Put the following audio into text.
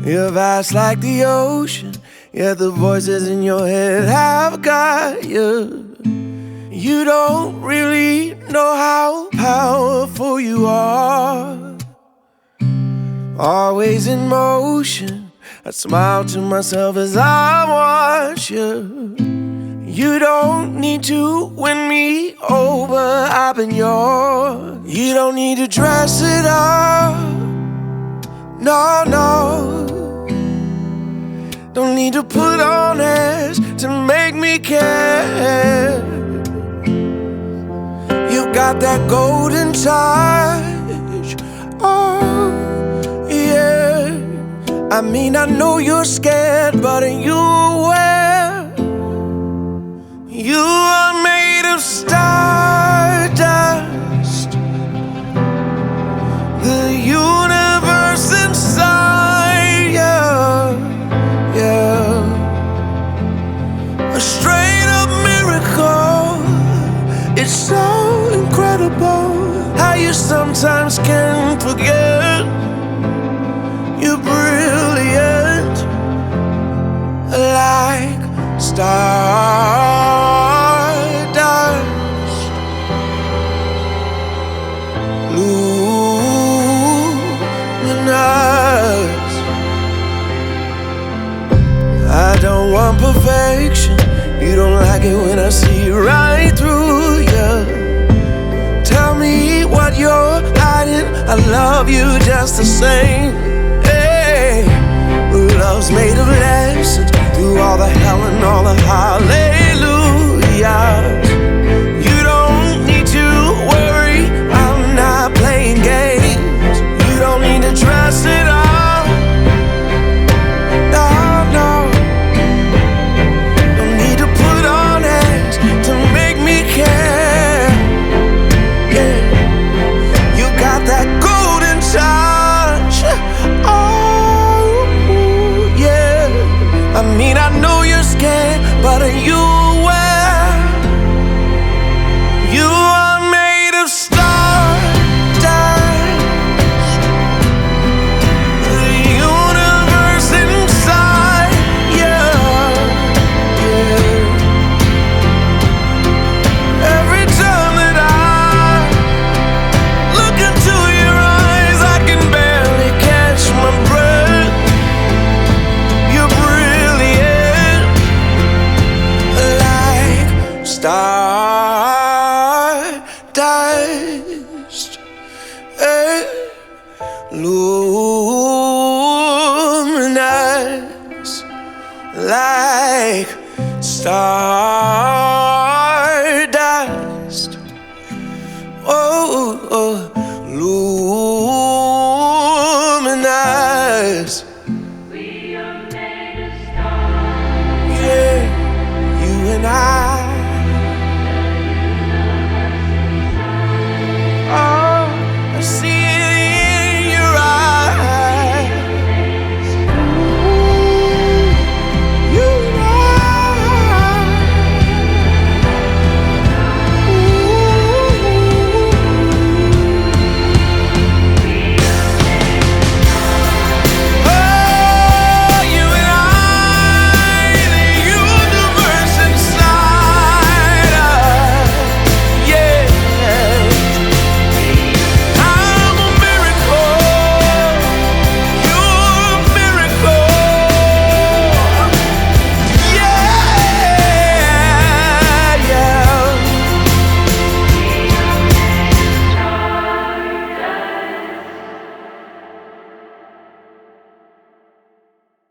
You're vast like the ocean, yet the voices in your head have got you. You don't really know how powerful you are. Always in motion, I smile to myself as I watch you. You don't need to win me over, I've been yours. You don't need to dress it up, no, no. Don't need to put on airs to make me care. You got that golden touch, oh yeah. I mean, I know you're scared, but you aware? You are made of stardust, the universe inside you, yeah. A straight up miracle. It's so incredible how you sometimes can forget you're brilliant, like stardust, luminous. I don't want perfection. You don't like it when I see right through you. Tell me what you're hiding. I love you just the same. Hey, love's made of lessons, through all the hell and all the hallelujahs. You don't need to worry, I'm not playing games. You don't need to dress it up, no, no. Don't need to put on airs to make me care, yeah. You got that golden touch, oh yeah. I mean, I know you're scared, but are you aware? You are made of stardust, the universe inside you, yeah. Every time that I look into your eyes, I can barely catch my breath. You're brilliant, like stardust, luminous, like stardust, oh, oh, luminous.